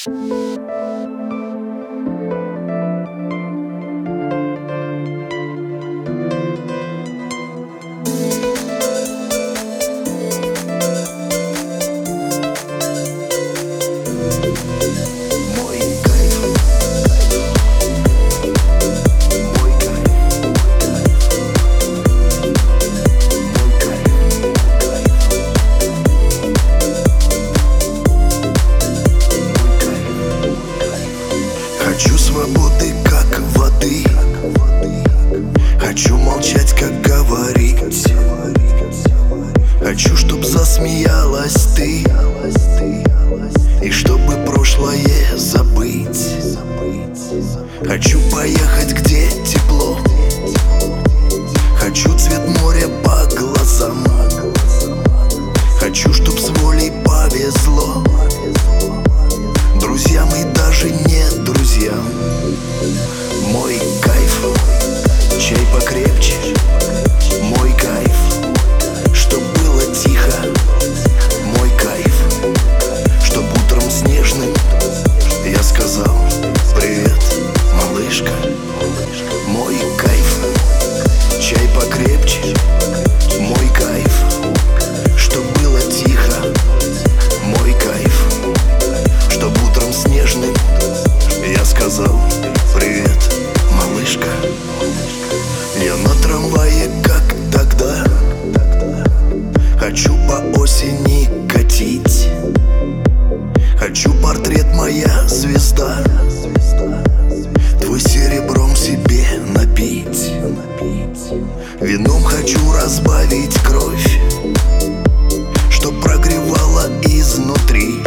Хочу свободы, как воды. Хочу молчать, как говорить. Хочу, чтоб засмеялась ты, и чтобы прошлое забыть. Хочу поехать, где тепло. Хочу цвет моря по глазам. Хочу, чтоб с волей повезло друзьям и даже не друзьям. Мой кайф, чай покрепче. Мой кайф, чтоб было тихо. Мой кайф, чтоб утром снежным я сказал: привет, малышка. Мой кайф, чай покрепче. Мой кайф, чтоб было тихо. Мой кайф, чтоб утром снежным я сказал: привет, малышка. Я на трамвае, как тогда. Хочу по осени катить. Хочу портрет, моя звезда. Твой серебром себе напить. Вином хочу разбавить кровь, чтоб прогревала изнутри.